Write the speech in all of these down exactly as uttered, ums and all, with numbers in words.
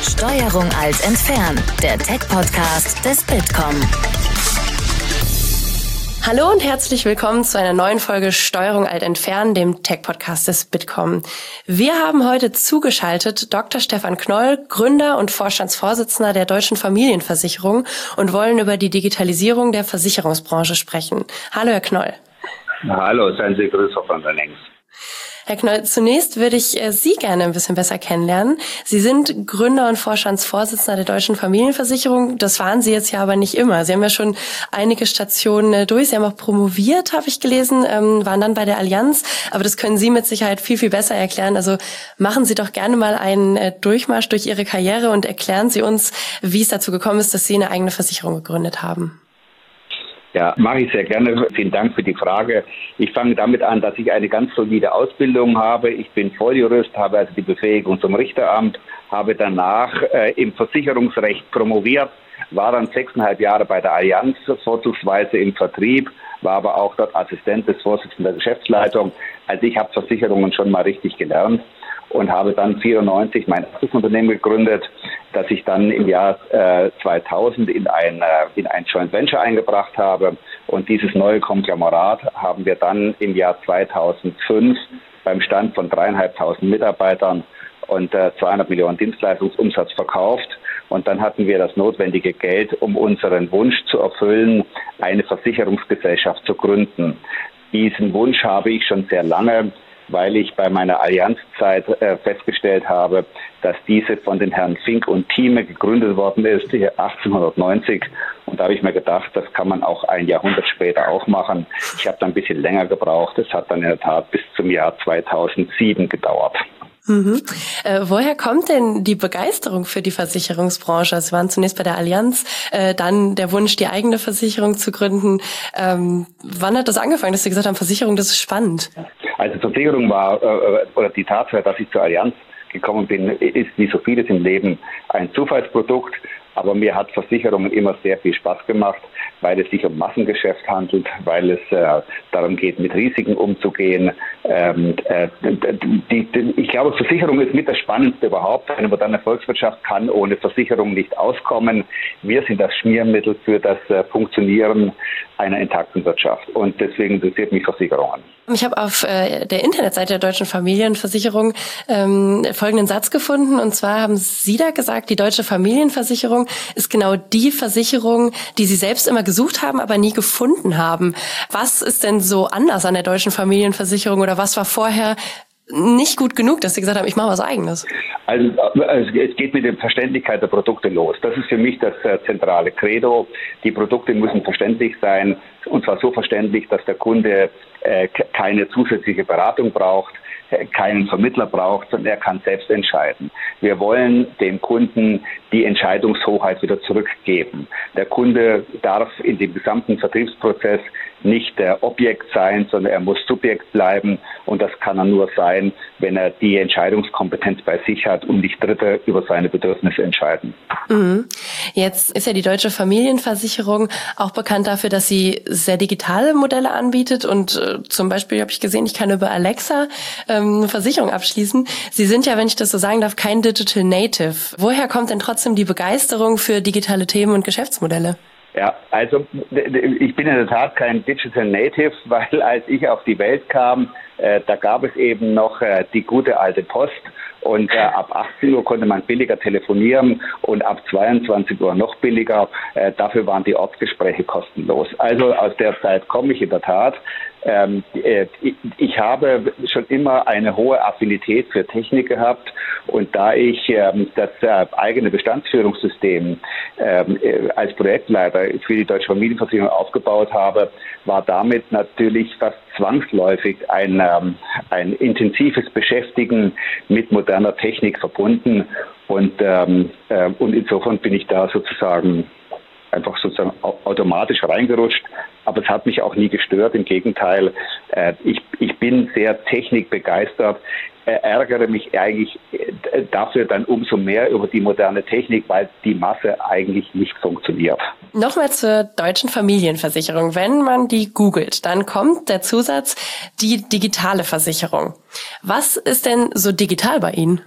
Steuerung Alt entfernen, der Tech-Podcast des Bitkom. Hallo und herzlich willkommen zu einer neuen Folge Steuerung Alt entfernen, dem Tech-Podcast des Bitkom. Wir haben heute zugeschaltet Doktor Stefan Knoll, Gründer und Vorstandsvorsitzender der Deutschen Familienversicherung, und wollen über die Digitalisierung der Versicherungsbranche sprechen. Hallo, Herr Knoll. Hallo, seien Sie grüßt von der Links. Herr Knoll, zunächst würde ich äh, Sie gerne ein bisschen besser kennenlernen. Sie sind Gründer und Vorstandsvorsitzender der Deutschen Familienversicherung. Das waren Sie jetzt ja aber nicht immer. Sie haben ja schon einige Stationen äh, durch. Sie haben auch promoviert, habe ich gelesen, ähm, waren dann bei der Allianz. Aber das können Sie mit Sicherheit viel, viel besser erklären. Also machen Sie doch gerne mal einen äh, Durchmarsch durch Ihre Karriere und erklären Sie uns, wie es dazu gekommen ist, dass Sie eine eigene Versicherung gegründet haben. Ja, mache ich sehr gerne. Vielen Dank für die Frage. Ich fange damit an, dass ich eine ganz solide Ausbildung habe. Ich bin Volljurist, habe also die Befähigung zum Richteramt, habe danach äh, im Versicherungsrecht promoviert, war dann sechseinhalb Jahre bei der Allianz, vorzugsweise im Vertrieb, war aber auch dort Assistent des Vorsitzenden der Geschäftsleitung. Also ich habe Versicherungen schon mal richtig gelernt und habe dann vierundneunzig mein erstes Unternehmen gegründet, das ich dann im Jahr äh, zweitausend in ein, äh, in ein Joint Venture eingebracht habe. Und dieses neue Konglomerat haben wir dann im Jahr zweitausendfünf beim Stand von dreieinhalbtausend Mitarbeitern und äh, zweihundert Millionen Dienstleistungsumsatz verkauft. Und dann hatten wir das notwendige Geld, um unseren Wunsch zu erfüllen, eine Versicherungsgesellschaft zu gründen. Diesen Wunsch habe ich schon sehr lange, weil ich bei meiner Allianzzeit äh, festgestellt habe, dass diese von den Herren Fink und Thieme gegründet worden ist, achtzehnhundertneunzig. Und da habe ich mir gedacht, das kann man auch ein Jahrhundert später auch machen. Ich habe dann ein bisschen länger gebraucht. Es hat dann in der Tat bis zum Jahr zweitausendsieben gedauert. Mhm. Äh, woher kommt denn die Begeisterung für die Versicherungsbranche? Sie waren zunächst bei der Allianz, äh, dann der Wunsch, die eigene Versicherung zu gründen. Ähm, wann hat das angefangen, dass Sie gesagt haben, Versicherung, das ist spannend? Also Versicherung war, äh, oder die Tatsache, dass ich zur Allianz gekommen bin, ist wie so vieles im Leben ein Zufallsprodukt. Aber mir hat Versicherungen immer sehr viel Spaß gemacht, weil es sich um Massengeschäft handelt, weil es äh, darum geht, mit Risiken umzugehen. Ähm, äh, die, die, ich glaube, Versicherung ist mit das Spannendste überhaupt. Eine moderne Volkswirtschaft kann ohne Versicherung nicht auskommen. Wir sind das Schmiermittel für das äh, Funktionieren einer intakten Wirtschaft. Und deswegen interessiert mich Versicherungen. Ich habe auf äh, der Internetseite der Deutschen Familienversicherung ähm, folgenden Satz gefunden. Und zwar haben Sie da gesagt, die Deutsche Familienversicherung ist genau die Versicherung, die Sie selbst immer gesucht haben, aber nie gefunden haben. Was ist denn so anders an der Deutschen Familienversicherung oder was war vorher nicht gut genug, dass Sie gesagt haben, ich mache was Eigenes? Also, also es geht mit der Verständlichkeit der Produkte los. Das ist für mich das äh, zentrale Credo. Die Produkte müssen verständlich sein, und zwar so verständlich, dass der Kunde äh, keine zusätzliche Beratung braucht, äh, keinen Vermittler braucht, sondern er kann selbst entscheiden. Wir wollen dem Kunden die Entscheidungshoheit wieder zurückgeben. Der Kunde darf in dem gesamten Vertriebsprozess nicht der Objekt sein, sondern er muss Subjekt bleiben, und das kann er nur sein, wenn er die Entscheidungskompetenz bei sich hat und nicht Dritte über seine Bedürfnisse entscheiden. Mhm. Jetzt ist ja die Deutsche Familienversicherung auch bekannt dafür, dass sie sehr digitale Modelle anbietet, und äh, zum Beispiel habe ich gesehen, ich kann über Alexa ähm, eine Versicherung abschließen. Sie sind ja, wenn ich das so sagen darf, kein Digital Native. Woher kommt denn trotzdem die Begeisterung für digitale Themen und Geschäftsmodelle? Ja, also ich bin in der Tat kein Digital Native, weil als ich auf die Welt kam, äh, da gab es eben noch äh, die gute alte Post, und äh, ab achtzehn Uhr konnte man billiger telefonieren und ab zweiundzwanzig Uhr noch billiger. Äh, dafür waren die Ortsgespräche kostenlos. Also aus der Zeit komme ich in der Tat. Ähm, äh, ich, ich habe schon immer eine hohe Affinität für Technik gehabt, und da ich ähm, das äh, eigene Bestandsführungssystem ähm, äh, als Projektleiter für die Deutsche Familienversicherung aufgebaut habe, war damit natürlich fast zwangsläufig ein, ähm, ein intensives Beschäftigen mit moderner Technik verbunden, und, ähm, äh, und insofern bin ich da sozusagen einfach sozusagen automatisch reingerutscht. Aber es hat mich auch nie gestört. Im Gegenteil, äh, ich, ich bin sehr technikbegeistert, äh, ärgere mich eigentlich äh, dafür dann umso mehr über die moderne Technik, weil die Masse eigentlich nicht funktioniert. Nochmal zur Deutschen Familienversicherung. Wenn man die googelt, dann kommt der Zusatz, die digitale Versicherung. Was ist denn so digital bei Ihnen?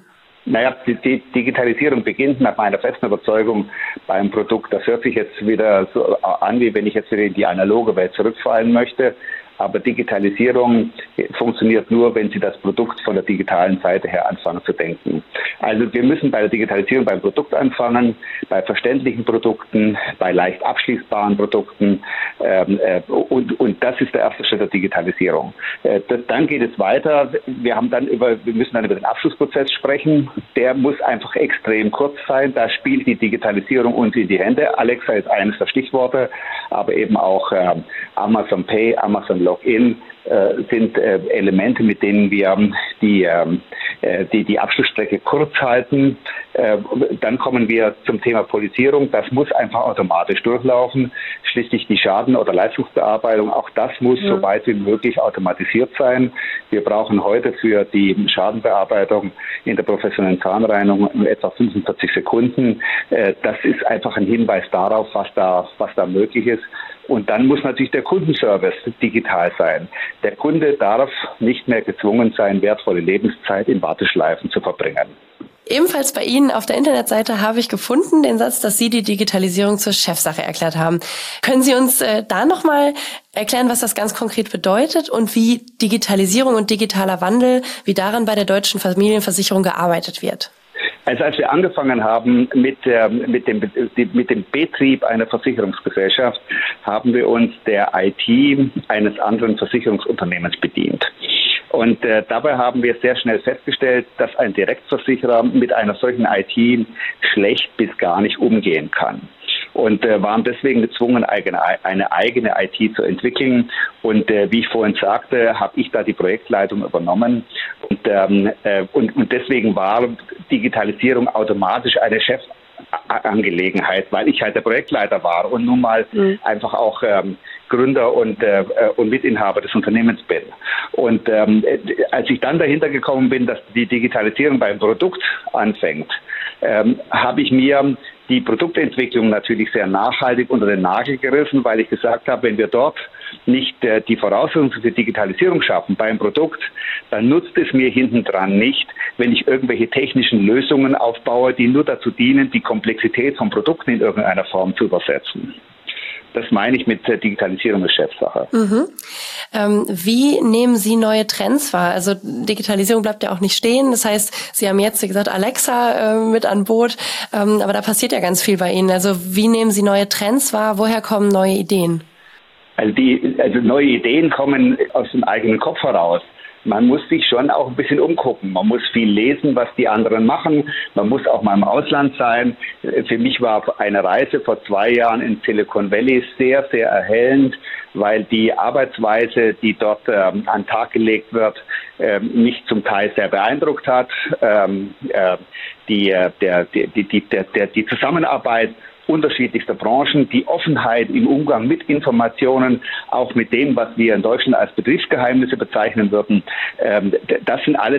Naja, die, die Digitalisierung beginnt nach meiner festen Überzeugung beim Produkt. Das hört sich jetzt wieder so an, wie wenn ich jetzt wieder in die analoge Welt zurückfallen möchte. Aber Digitalisierung funktioniert nur, wenn Sie das Produkt von der digitalen Seite her anfangen zu denken. Also wir müssen bei der Digitalisierung beim Produkt anfangen, bei verständlichen Produkten, bei leicht abschließbaren Produkten. Ähm, äh, und, und das ist der erste Schritt der Digitalisierung. Äh, das, dann geht es weiter. Wir haben dann über, wir müssen dann über den Abschlussprozess sprechen. Der muss einfach extrem kurz sein. Da spielt die Digitalisierung uns in die Hände. Alexa ist eines der Stichworte, aber eben auch äh, Amazon Pay, Amazon Login äh, sind äh, Elemente, mit denen wir die, äh, die, die Abschlussstrecke kurz halten. Äh, dann kommen wir zum Thema Polizierung. Das muss einfach automatisch durchlaufen. Schließlich die Schaden- oder Leistungsbearbeitung, auch das muss ja. so weit wie möglich automatisiert sein. Wir brauchen heute für die Schadenbearbeitung in der professionellen Zahnreinigung etwa fünfundvierzig Sekunden. Äh, das ist einfach ein Hinweis darauf, was da, was da möglich ist. Und dann muss natürlich der Kundenservice digital sein. Der Kunde darf nicht mehr gezwungen sein, wertvolle Lebenszeit in Warteschleifen zu verbringen. Ebenfalls bei Ihnen auf der Internetseite habe ich gefunden den Satz, dass Sie die Digitalisierung zur Chefsache erklärt haben. Können Sie uns äh, da nochmal erklären, was das ganz konkret bedeutet und wie Digitalisierung und digitaler Wandel, wie daran bei der Deutschen Familienversicherung gearbeitet wird? Also als wir angefangen haben mit, äh, mit, dem, mit dem Betrieb einer Versicherungsgesellschaft, haben wir uns der I T eines anderen Versicherungsunternehmens bedient. Und äh, dabei haben wir sehr schnell festgestellt, dass ein Direktversicherer mit einer solchen I T schlecht bis gar nicht umgehen kann. Und äh, waren deswegen gezwungen, eigene, eine eigene I T zu entwickeln. Und äh, wie ich vorhin sagte, habe ich da die Projektleitung übernommen. Und, ähm, äh, und, und deswegen war Digitalisierung automatisch eine Chefangelegenheit, weil ich halt der Projektleiter war und nun mal mhm. einfach auch ähm, Gründer und, äh, und Mitinhaber des Unternehmens bin. Und ähm, als ich dann dahinter gekommen bin, dass die Digitalisierung beim Produkt anfängt, ähm, habe ich mir die Produktentwicklung natürlich sehr nachhaltig unter den Nagel gerissen, weil ich gesagt habe, wenn wir dort nicht äh, die Voraussetzungen für Digitalisierung schaffen beim Produkt, dann nutzt es mir hintendran nicht, wenn ich irgendwelche technischen Lösungen aufbaue, die nur dazu dienen, die Komplexität von Produkten in irgendeiner Form zu übersetzen. Das meine ich mit Digitalisierung als Chefsache. Mhm. Ähm, wie nehmen Sie neue Trends wahr? Also Digitalisierung bleibt ja auch nicht stehen. Das heißt, Sie haben jetzt, wie gesagt, Alexa äh, mit an Bord. Ähm, aber da passiert ja ganz viel bei Ihnen. Also wie nehmen Sie neue Trends wahr? Woher kommen neue Ideen? Also, die, also neue Ideen kommen aus dem eigenen Kopf heraus. Man muss sich schon auch ein bisschen umgucken. Man muss viel lesen, was die anderen machen. Man muss auch mal im Ausland sein. Für mich war eine Reise vor zwei Jahren in Silicon Valley sehr, sehr erhellend, weil die Arbeitsweise, die dort ähm, an den Tag gelegt wird, ähm, mich zum Teil sehr beeindruckt hat. Ähm, äh, die, äh, der, die, die, der, der, die Zusammenarbeit unterschiedlichster Branchen, die Offenheit im Umgang mit Informationen, auch mit dem, was wir in Deutschland als Betriebsgeheimnisse bezeichnen würden. Ähm, das sind alles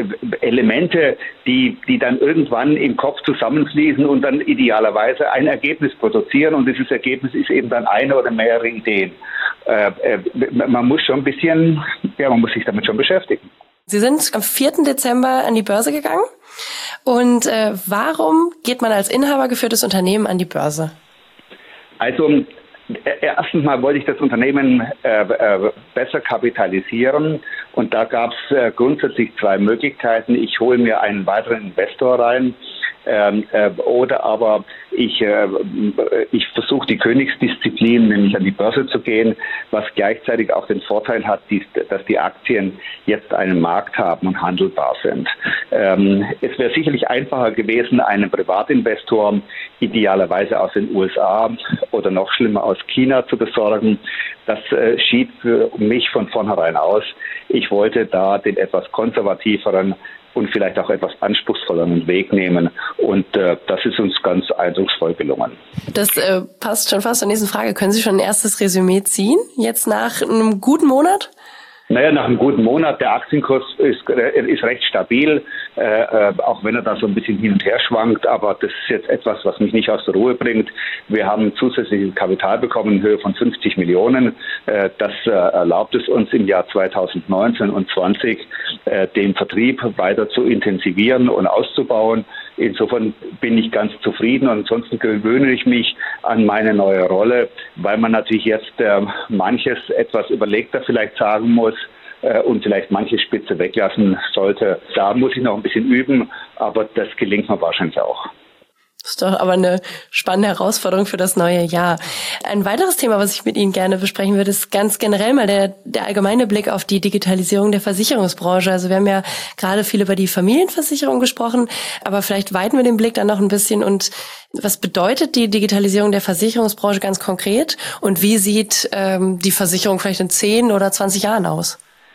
Elemente, die, die dann irgendwann im Kopf zusammenfließen und dann idealerweise ein Ergebnis produzieren. Und dieses Ergebnis ist eben dann eine oder mehrere Ideen. Äh, man muss schon ein bisschen, ja, man muss sich damit schon beschäftigen. Sie sind am vierten Dezember an die Börse gegangen. Und äh, warum geht man als inhabergeführtes Unternehmen an die Börse? Also äh, erstens mal wollte ich das Unternehmen äh, äh, besser kapitalisieren. Und da gab es äh, grundsätzlich zwei Möglichkeiten. Ich hole mir einen weiteren Investor rein. Ähm, äh, oder aber ich, äh, ich versuche die Königsdisziplin, nämlich an die Börse zu gehen, was gleichzeitig auch den Vorteil hat, die, dass die Aktien jetzt einen Markt haben und handelbar sind. Ähm, es wäre sicherlich einfacher gewesen, einen Privatinvestor idealerweise aus den U S A oder noch schlimmer aus China zu besorgen. Das äh, schied für mich von vornherein aus. Ich wollte da den etwas konservativeren und vielleicht auch etwas anspruchsvolleren Weg nehmen. Und äh, das ist uns ganz eindrucksvoll gelungen. Das äh, passt schon fast zur nächsten Frage. Können Sie schon ein erstes Resümee ziehen, jetzt nach einem guten Monat? Naja, nach einem guten Monat, der Aktienkurs ist, ist recht stabil, äh, auch wenn er da so ein bisschen hin und her schwankt, aber das ist jetzt etwas, was mich nicht aus der Ruhe bringt. Wir haben zusätzliches Kapital bekommen in Höhe von fünfzig Millionen. Äh, das äh, erlaubt es uns im Jahr zweitausendneunzehn und zwanzig äh, den Vertrieb weiter zu intensivieren und auszubauen. Insofern bin ich ganz zufrieden und ansonsten gewöhne ich mich an meine neue Rolle, weil man natürlich jetzt äh, manches etwas überlegter vielleicht sagen muss äh, und vielleicht manche Spitze weglassen sollte. Da muss ich noch ein bisschen üben, aber das gelingt mir wahrscheinlich auch. Das ist doch aber eine spannende Herausforderung für das neue Jahr. Ein weiteres Thema, was ich mit Ihnen gerne besprechen würde, ist ganz generell mal der, der allgemeine Blick auf die Digitalisierung der Versicherungsbranche. Also wir haben ja gerade viel über die Familienversicherung gesprochen, aber vielleicht weiten wir den Blick dann noch ein bisschen. Und was bedeutet die Digitalisierung der Versicherungsbranche ganz konkret? Und wie sieht ähm, die Versicherung vielleicht in zehn oder zwanzig Jahren aus?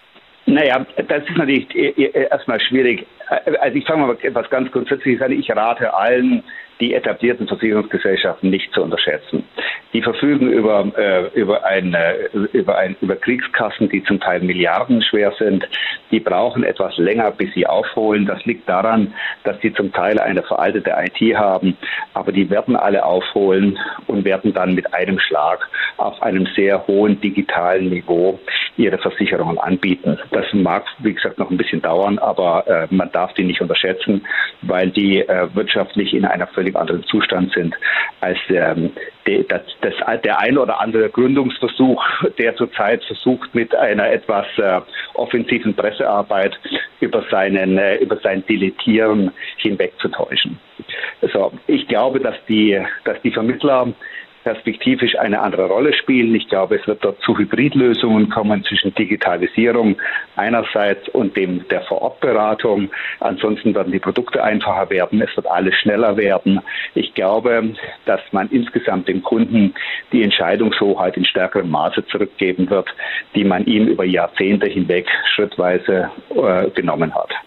Naja, das ist natürlich erstmal schwierig. Also ich fange mal etwas ganz Grundsätzliches an. Ich rate allen, die etablierten Versicherungsgesellschaften nicht zu unterschätzen. Die verfügen über äh, über ein über ein über Kriegskassen, die zum Teil milliardenschwer sind. Die brauchen etwas länger, bis sie aufholen. Das liegt daran, dass sie zum Teil eine veraltete I T haben, aber die werden alle aufholen und werden dann mit einem Schlag auf einem sehr hohen digitalen Niveau ihre Versicherungen anbieten. Das mag, wie gesagt, noch ein bisschen dauern, aber äh, man darf die nicht unterschätzen, weil die äh, wirtschaftlich in einer völlig anderen Zustand sind als ähm, de, das, das, der ein oder andere Gründungsversuch, der zurzeit versucht, mit einer etwas äh, offensiven Pressearbeit über seinen äh, über sein Dilettieren hinwegzutäuschen. Also ich glaube, dass die dass die Vermittler perspektivisch eine andere Rolle spielen. Ich glaube, es wird dort zu Hybridlösungen kommen zwischen Digitalisierung einerseits und dem der Vorortberatung. Ansonsten werden die Produkte einfacher werden. Es wird alles schneller werden. Ich glaube, dass man insgesamt dem Kunden die Entscheidungshoheit in stärkerem Maße zurückgeben wird, die man ihm über Jahrzehnte hinweg schrittweise äh, genommen hat.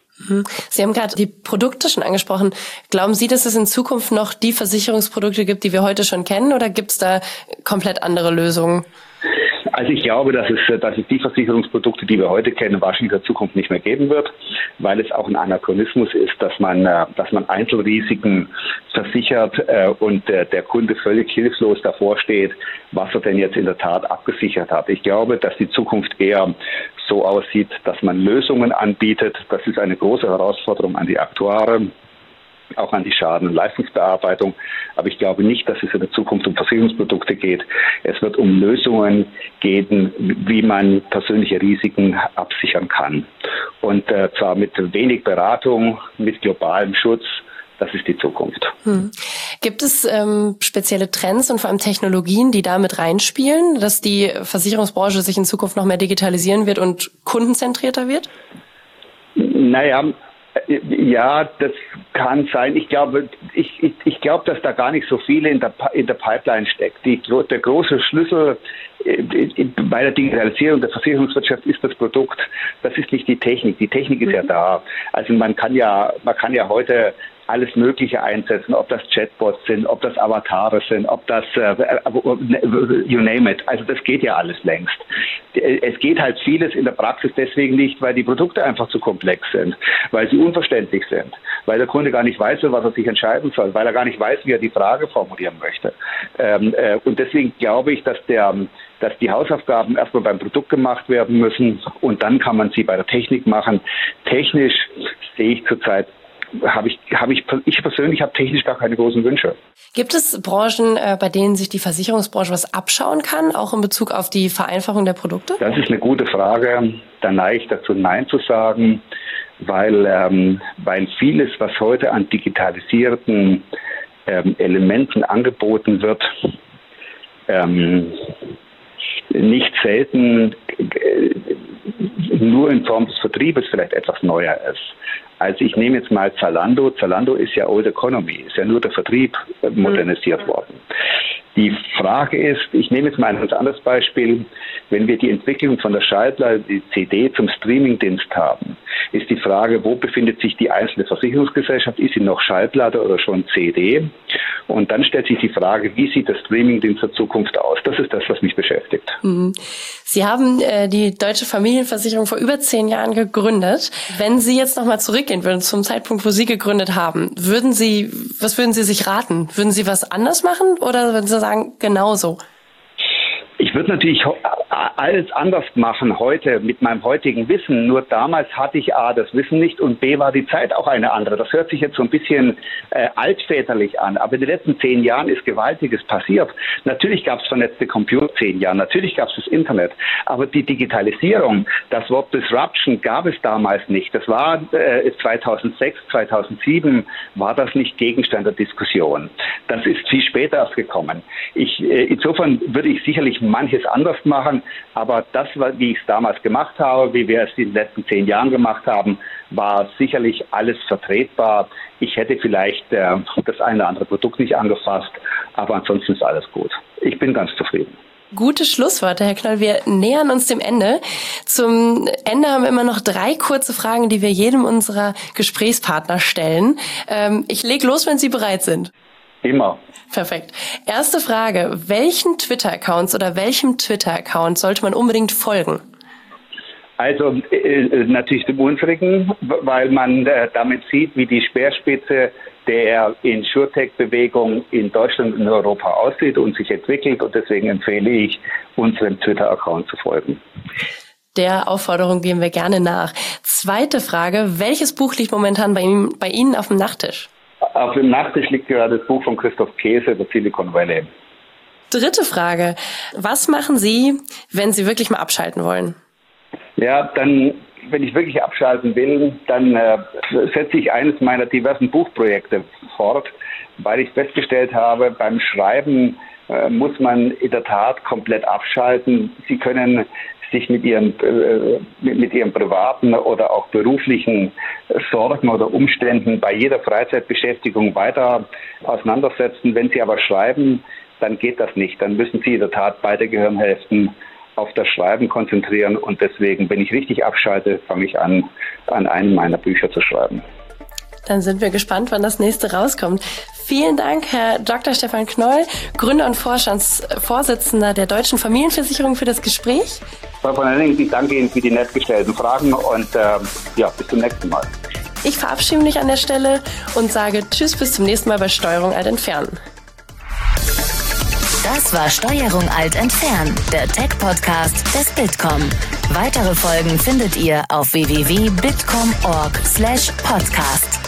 Sie haben gerade die Produkte schon angesprochen. Glauben Sie, dass es in Zukunft noch die Versicherungsprodukte gibt, die wir heute schon kennen, oder gibt es da komplett andere Lösungen? Also ich glaube, dass es, dass es die Versicherungsprodukte, die wir heute kennen, wahrscheinlich in der Zukunft nicht mehr geben wird, weil es auch ein Anachronismus ist, dass man, dass man Einzelrisiken versichert äh, und der, der Kunde völlig hilflos davor steht, was er denn jetzt in der Tat abgesichert hat. Ich glaube, dass die Zukunft eher so aussieht, dass man Lösungen anbietet. Das ist eine große Herausforderung an die Aktuare, auch an die Schaden- und Leistungsbearbeitung. Aber ich glaube nicht, dass es in der Zukunft um Versicherungsprodukte geht. Es wird um Lösungen gehen, wie man persönliche Risiken absichern kann. Und äh, zwar mit wenig Beratung, mit globalem Schutz. Das ist die Zukunft. Hm. Gibt es ähm, spezielle Trends und vor allem Technologien, die da mit reinspielen, dass die Versicherungsbranche sich in Zukunft noch mehr digitalisieren wird und kundenzentrierter wird? Naja, ja, das kann sein. Ich glaube, ich, ich, ich glaube, dass da gar nicht so viel in der, in der Pipeline steckt. Die, der große Schlüssel bei der Digitalisierung der Versicherungswirtschaft ist das Produkt. Das ist nicht die Technik. Die Technik ist ja da. Also man kann ja, man kann ja heute alles Mögliche einsetzen, ob das Chatbots sind, ob das Avatare sind, ob das, äh, you name it. Also das geht ja alles längst. Es geht halt vieles in der Praxis deswegen nicht, weil die Produkte einfach zu komplex sind, weil sie unverständlich sind, weil der Kunde gar nicht weiß, was er sich entscheiden soll, weil er gar nicht weiß, wie er die Frage formulieren möchte. Ähm, äh, und deswegen glaube ich, dass der dass die Hausaufgaben erstmal beim Produkt gemacht werden müssen und dann kann man sie bei der Technik machen. Technisch sehe ich zurzeit habe ich, habe ich, ich persönlich habe technisch gar keine großen Wünsche. Gibt es Branchen, äh, bei denen sich die Versicherungsbranche was abschauen kann, auch in Bezug auf die Vereinfachung der Produkte? Das ist eine gute Frage. Da neige ich dazu, Nein zu sagen, weil, ähm, weil vieles, was heute an digitalisierten ähm, Elementen angeboten wird, ähm, nicht selten äh, nur in Form des Vertriebes vielleicht etwas neuer ist. Also ich nehme jetzt mal Zalando. Zalando ist ja Old Economy, ist ja nur der Vertrieb modernisiert worden. Die Die Frage ist, ich nehme jetzt mal ein ganz anderes Beispiel, wenn wir die Entwicklung von der Schallplatte, die C D zum Streamingdienst haben, ist die Frage, wo befindet sich die einzelne Versicherungsgesellschaft? Ist sie noch Schallplatte oder schon C D? Und dann stellt sich die Frage, wie sieht der Streamingdienst der Zukunft aus? Das ist das, was mich beschäftigt. Sie haben äh, die Deutsche Familienversicherung vor über zehn Jahren gegründet. Wenn Sie jetzt nochmal zurückgehen würden zum Zeitpunkt, wo Sie gegründet haben, würden Sie, was würden Sie sich raten? Würden Sie was anders machen oder würden Sie sagen, genauso? Ich würde natürlich alles anders machen heute mit meinem heutigen Wissen. Nur damals hatte ich A, das Wissen nicht und B, war die Zeit auch eine andere. Das hört sich jetzt so ein bisschen äh, altväterlich an. Aber in den letzten zehn Jahren ist Gewaltiges passiert. Natürlich gab es vernetzte Computer zehn Jahren. Natürlich gab es das Internet. Aber die Digitalisierung, das Wort Disruption gab es damals nicht. Das war äh, zweitausendsechs, zweitausendsieben war das nicht Gegenstand der Diskussion. Das ist viel später erst gekommen. Ich, äh, insofern würde ich sicherlich manches anders machen, aber das, wie ich es damals gemacht habe, wie wir es in den letzten zehn Jahren gemacht haben, war sicherlich alles vertretbar. Ich hätte vielleicht äh, das eine oder andere Produkt nicht angefasst, aber ansonsten ist alles gut. Ich bin ganz zufrieden. Gute Schlussworte, Herr Knoll. Wir nähern uns dem Ende. Zum Ende haben wir immer noch drei kurze Fragen, die wir jedem unserer Gesprächspartner stellen. Ähm, ich leg los, wenn Sie bereit sind. Immer. Perfekt. Erste Frage. Welchen Twitter-Accounts oder welchem Twitter-Account sollte man unbedingt folgen? Also äh, natürlich dem unsrigen, weil man äh, damit sieht, wie die Speerspitze der InsurTech-Bewegung in Deutschland und in Europa aussieht und sich entwickelt. Und deswegen empfehle ich, unserem Twitter-Account zu folgen. Der Aufforderung gehen wir gerne nach. Zweite Frage. Welches Buch liegt momentan bei Ihnen, bei Ihnen auf dem Nachttisch? Auf dem Nachttisch liegt gerade das Buch von Christoph Käse, der Silicon Valley. Dritte Frage. Was machen Sie, wenn Sie wirklich mal abschalten wollen? Ja, dann, wenn ich wirklich abschalten will, dann äh, setze ich eines meiner diversen Buchprojekte fort, weil ich festgestellt habe, beim Schreiben äh, muss man in der Tat komplett abschalten. Sie können sich mit ihren, äh, mit, mit ihren privaten oder auch beruflichen Sorgen oder Umständen bei jeder Freizeitbeschäftigung weiter auseinandersetzen. Wenn Sie aber schreiben, dann geht das nicht. Dann müssen Sie in der Tat beide Gehirnhälften auf das Schreiben konzentrieren. Und deswegen, wenn ich richtig abschalte, fange ich an, an einem meiner Bücher zu schreiben. Dann sind wir gespannt, wann das nächste rauskommt. Vielen Dank, Herr Doktor Stefan Knoll, Gründer und Vorstandsvorsitzender der Deutschen Familienversicherung, für das Gespräch. Frau von Henning, ich danke Ihnen für die nett gestellten Fragen und äh, ja, bis zum nächsten Mal. Ich verabschiede mich an der Stelle und sage Tschüss, bis zum nächsten Mal bei Steuerung Alt Entfernen. Das war Steuerung Alt Entfernen, der Tech-Podcast des Bitkom. Weitere Folgen findet ihr auf w w w punkt bitkom punkt org slash podcast.